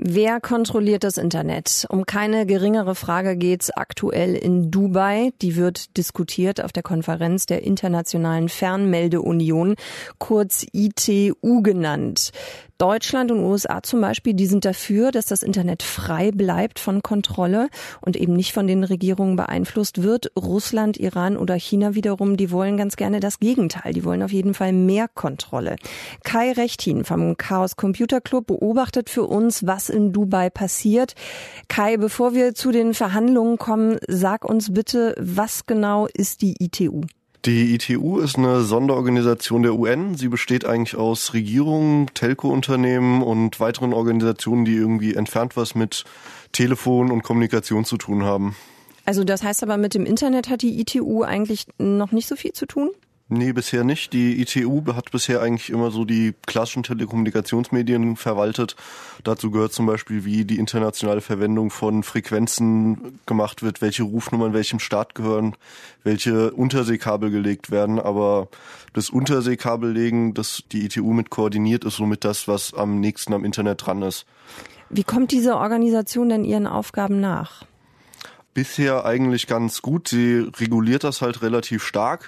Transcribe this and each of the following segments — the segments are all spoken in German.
Wer kontrolliert das Internet? Um keine geringere Frage geht's aktuell in Dubai. Die wird diskutiert auf der Konferenz der Internationalen Fernmeldeunion, kurz ITU genannt. Deutschland und USA zum Beispiel, die sind dafür, dass das Internet frei bleibt von Kontrolle und eben nicht von den Regierungen beeinflusst wird. Russland, Iran oder China wiederum, die wollen ganz gerne das Gegenteil. Die wollen auf jeden Fall mehr Kontrolle. Kai Rechtin vom Chaos Computer Club beobachtet für uns, was in Dubai passiert. Kai, bevor wir zu den Verhandlungen kommen, sag uns bitte, was genau ist die ITU? Die ITU ist eine Sonderorganisation der UN. Sie besteht eigentlich aus Regierungen, Telco-Unternehmen und weiteren Organisationen, die irgendwie entfernt was mit Telefon und Kommunikation zu tun haben. Also das heißt aber, mit dem Internet hat die ITU eigentlich noch nicht so viel zu tun? Nee, bisher nicht. Die ITU hat bisher eigentlich immer so die klassischen Telekommunikationsmedien verwaltet. Dazu gehört zum Beispiel, wie die internationale Verwendung von Frequenzen gemacht wird, welche Rufnummern welchem Staat gehören, welche Unterseekabel gelegt werden. Aber das Unterseekabellegen, das die ITU mit koordiniert, ist somit das, was am nächsten am Internet dran ist. Wie kommt diese Organisation denn ihren Aufgaben nach? Bisher eigentlich ganz gut. Sie reguliert das halt relativ stark.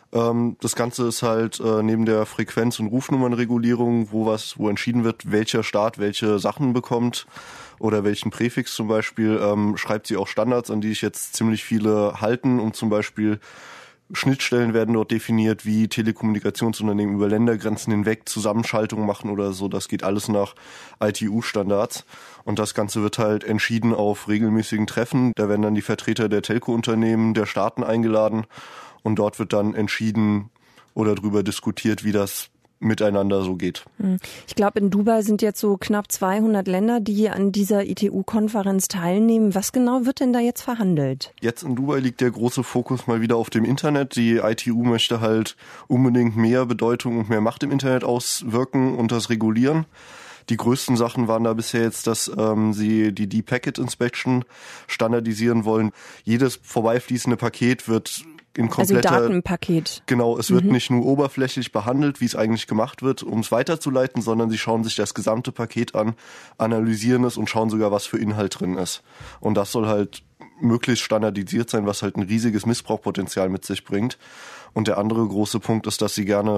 Das Ganze ist halt neben der Frequenz- und Rufnummernregulierung, wo entschieden wird, welcher Staat welche Sachen bekommt oder welchen Präfix zum Beispiel, schreibt sie auch Standards, an die sich jetzt ziemlich viele halten, und zum Beispiel Schnittstellen werden dort definiert, wie Telekommunikationsunternehmen über Ländergrenzen hinweg Zusammenschaltungen machen oder so. Das geht alles nach ITU-Standards. Und das Ganze wird halt entschieden auf regelmäßigen Treffen. Da werden dann die Vertreter der Telco-Unternehmen, der Staaten eingeladen. Und dort wird dann entschieden oder darüber diskutiert, wie das miteinander so geht. Ich glaube, in Dubai sind jetzt so knapp 200 Länder, die an dieser ITU-Konferenz teilnehmen. Was genau wird denn da jetzt verhandelt? Jetzt in Dubai liegt der große Fokus mal wieder auf dem Internet. Die ITU möchte halt unbedingt mehr Bedeutung und mehr Macht im Internet auswirken und das regulieren. Die größten Sachen waren da bisher jetzt, dass sie die Deep Packet Inspection standardisieren wollen. Jedes vorbeifließende Paket wird in kompletter, also Datenpaket. Genau, es wird nicht nur oberflächlich behandelt, wie es eigentlich gemacht wird, um es weiterzuleiten, sondern sie schauen sich das gesamte Paket an, analysieren es und schauen sogar, was für Inhalt drin ist. Und das soll halt möglichst standardisiert sein, was halt ein riesiges Missbrauchspotenzial mit sich bringt. Und der andere große Punkt ist, dass sie gerne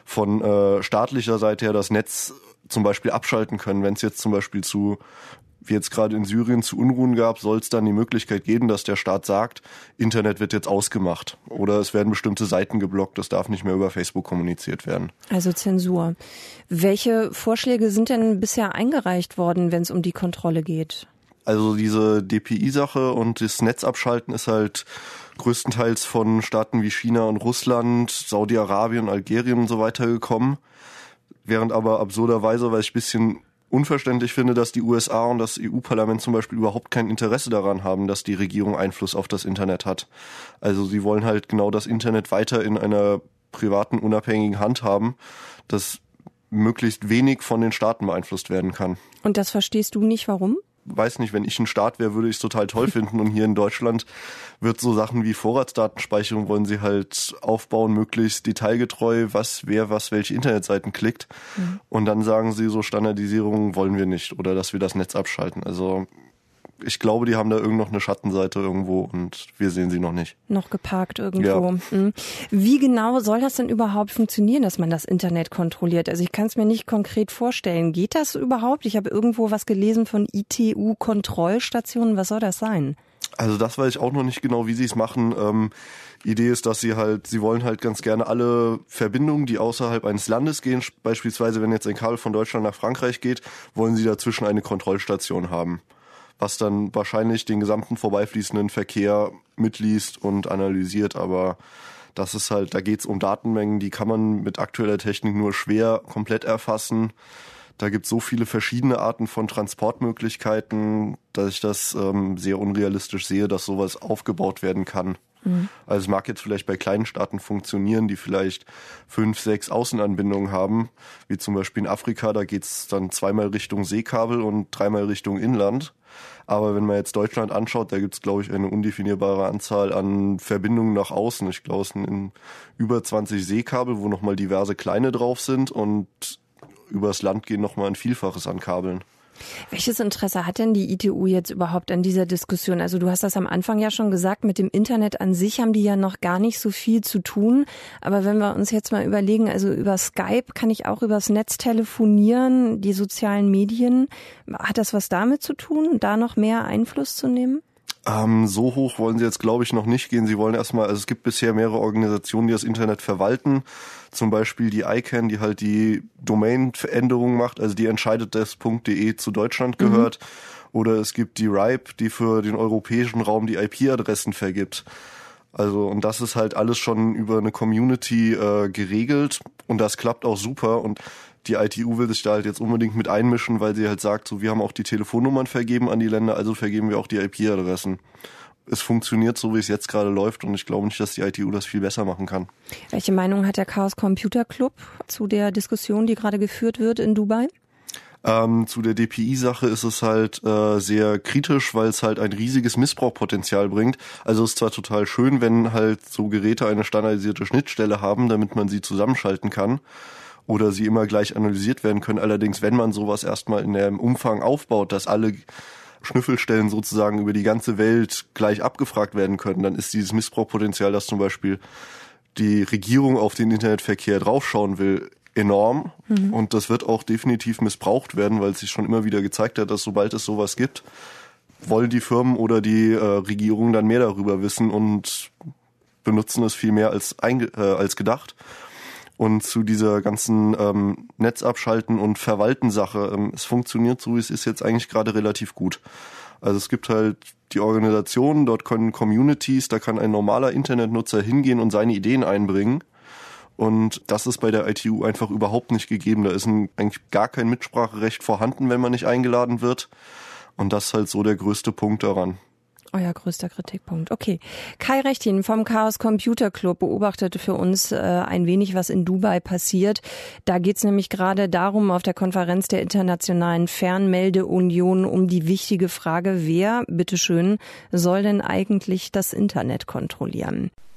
von staatlicher Seite her das Netz zum Beispiel abschalten können. Wenn es jetzt zum Beispiel wie jetzt gerade in Syrien zu Unruhen gab, soll es dann die Möglichkeit geben, dass der Staat sagt, Internet wird jetzt ausgemacht oder es werden bestimmte Seiten geblockt, es darf nicht mehr über Facebook kommuniziert werden. Also Zensur. Welche Vorschläge sind denn bisher eingereicht worden, wenn es um die Kontrolle geht? Also diese DPI-Sache und das Netzabschalten ist halt größtenteils von Staaten wie China und Russland, Saudi-Arabien, Algerien und so weiter gekommen. Während aber absurderweise, weil ich ein bisschen unverständlich finde, dass die USA und das EU-Parlament zum Beispiel überhaupt kein Interesse daran haben, dass die Regierung Einfluss auf das Internet hat. Also sie wollen halt genau das Internet weiter in einer privaten, unabhängigen Hand haben, das möglichst wenig von den Staaten beeinflusst werden kann. Und das verstehst du nicht, warum? Weiß nicht, wenn ich ein Staat wäre, würde ich es total toll finden. Und hier in Deutschland wird so Sachen wie Vorratsdatenspeicherung wollen sie halt aufbauen, möglichst detailgetreu, wer welche Internetseiten klickt. Und dann sagen sie, so Standardisierung wollen wir nicht oder dass wir das Netz abschalten. Also ich glaube, die haben da noch eine Schattenseite irgendwo und wir sehen sie noch nicht. Noch geparkt irgendwo. Ja. Wie genau soll das denn überhaupt funktionieren, dass man das Internet kontrolliert? Also ich kann es mir nicht konkret vorstellen. Geht das überhaupt? Ich habe irgendwo was gelesen von ITU-Kontrollstationen. Was soll das sein? Also das weiß ich auch noch nicht genau, wie sie es machen. Idee ist, dass sie wollen halt ganz gerne alle Verbindungen, die außerhalb eines Landes gehen, beispielsweise wenn jetzt ein Kabel von Deutschland nach Frankreich geht, wollen sie dazwischen eine Kontrollstation haben, was dann wahrscheinlich den gesamten vorbeifließenden Verkehr mitliest und analysiert. Aber das ist halt, da geht's um Datenmengen, die kann man mit aktueller Technik nur schwer komplett erfassen. Da gibt's so viele verschiedene Arten von Transportmöglichkeiten, dass ich das sehr unrealistisch sehe, dass sowas aufgebaut werden kann. Also es mag jetzt vielleicht bei kleinen Staaten funktionieren, die vielleicht 5, 6 Außenanbindungen haben, wie zum Beispiel in Afrika, da geht's dann 2-mal Richtung Seekabel und 3-mal Richtung Inland. Aber wenn man jetzt Deutschland anschaut, da gibt's, glaube ich, eine undefinierbare Anzahl an Verbindungen nach außen. Ich glaube, es sind in über 20 Seekabel, wo nochmal diverse kleine drauf sind und übers Land gehen nochmal ein Vielfaches an Kabeln. Welches Interesse hat denn die ITU jetzt überhaupt an dieser Diskussion? Also du hast das am Anfang ja schon gesagt, mit dem Internet an sich haben die ja noch gar nicht so viel zu tun. Aber wenn wir uns jetzt mal überlegen, also über Skype kann ich auch übers Netz telefonieren, die sozialen Medien. Hat das was damit zu tun, da noch mehr Einfluss zu nehmen? So hoch wollen sie jetzt, glaube ich, noch nicht gehen. Sie wollen erstmal, also es gibt bisher mehrere Organisationen, die das Internet verwalten. Zum Beispiel die ICANN, die halt die Domain-Veränderung macht, also die entscheidet, dass .de zu Deutschland gehört. Oder es gibt die RIPE, die für den europäischen Raum die IP-Adressen vergibt. Also, und das ist halt alles schon über eine Community geregelt und das klappt auch super und die ITU will sich da halt jetzt unbedingt mit einmischen, weil sie halt sagt, so, wir haben auch die Telefonnummern vergeben an die Länder, also vergeben wir auch die IP-Adressen. Es funktioniert so, wie es jetzt gerade läuft und ich glaube nicht, dass die ITU das viel besser machen kann. Welche Meinung hat der Chaos Computer Club zu der Diskussion, die gerade geführt wird in Dubai? Zu der DPI-Sache ist es halt sehr kritisch, weil es halt ein riesiges Missbrauchpotenzial bringt. Also es ist zwar total schön, wenn halt so Geräte eine standardisierte Schnittstelle haben, damit man sie zusammenschalten kann oder sie immer gleich analysiert werden können. Allerdings, wenn man sowas erstmal in dem Umfang aufbaut, dass alle Schnüffelstellen sozusagen über die ganze Welt gleich abgefragt werden können, dann ist dieses Missbrauchpotenzial, dass zum Beispiel die Regierung auf den Internetverkehr draufschauen will, enorm. Und das wird auch definitiv missbraucht werden, weil es sich schon immer wieder gezeigt hat, dass sobald es sowas gibt, wollen die Firmen oder die Regierung dann mehr darüber wissen und benutzen es viel mehr als gedacht. Und zu dieser ganzen Netzabschalten und Verwalten Sache, es funktioniert so, wie es ist jetzt eigentlich gerade relativ gut. Also es gibt halt die Organisationen, dort können Communities, da kann ein normaler Internetnutzer hingehen und seine Ideen einbringen. Und das ist bei der ITU einfach überhaupt nicht gegeben. Da ist eigentlich gar kein Mitspracherecht vorhanden, wenn man nicht eingeladen wird. Und das ist halt so der größte Punkt daran. Euer größter Kritikpunkt. Okay. Kai Rechtin vom Chaos Computer Club beobachtete für uns ein wenig, was in Dubai passiert. Da geht es nämlich gerade darum, auf der Konferenz der Internationalen Fernmeldeunion, um die wichtige Frage, wer, bitteschön, soll denn eigentlich das Internet kontrollieren?